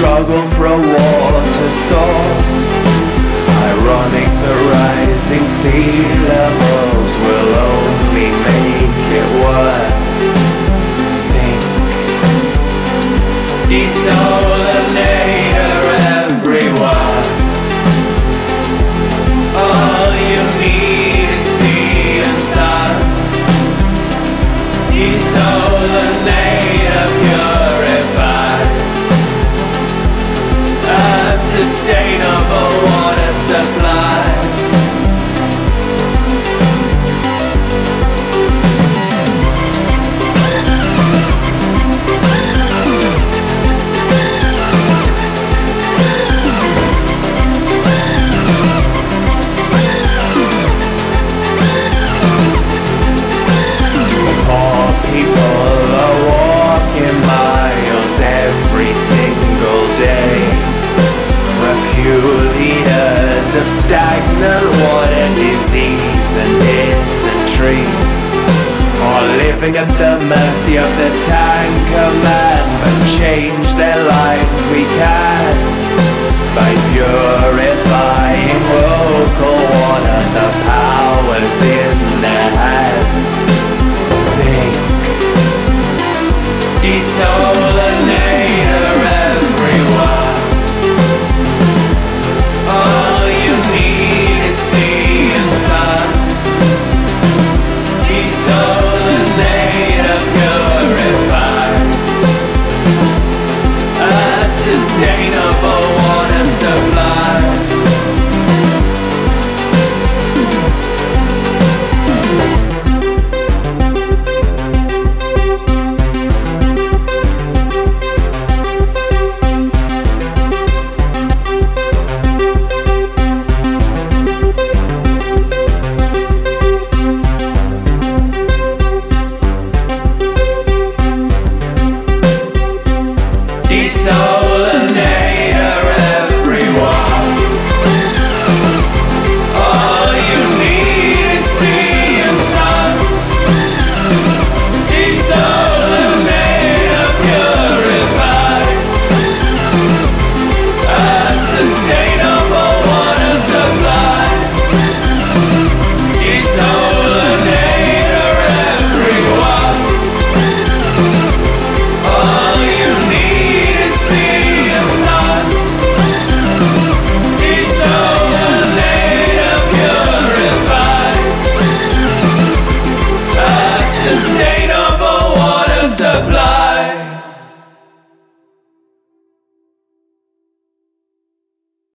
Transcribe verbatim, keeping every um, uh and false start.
struggle for a water source. Ironic, the rising sea levels will only make it worse. Think, desalinator everywhere. All you need is sea and sun. Desalinator purifies a sustainable water supply. Of stagnant water, disease and dysentery, or living at the mercy of the tanker man. But change their lives we can by purifying local water. The power's in their hands. Think, desalinator everywhere. All you need is sea and sun. Desalinator purifies a sustainable water supply. Desalinator everywhere. All you need is sea and sun. Desalinator purifies a sustainable water supply. Desalinator everywhere. All you need is sea and sun. Desalinator purifies a sustainable water supply.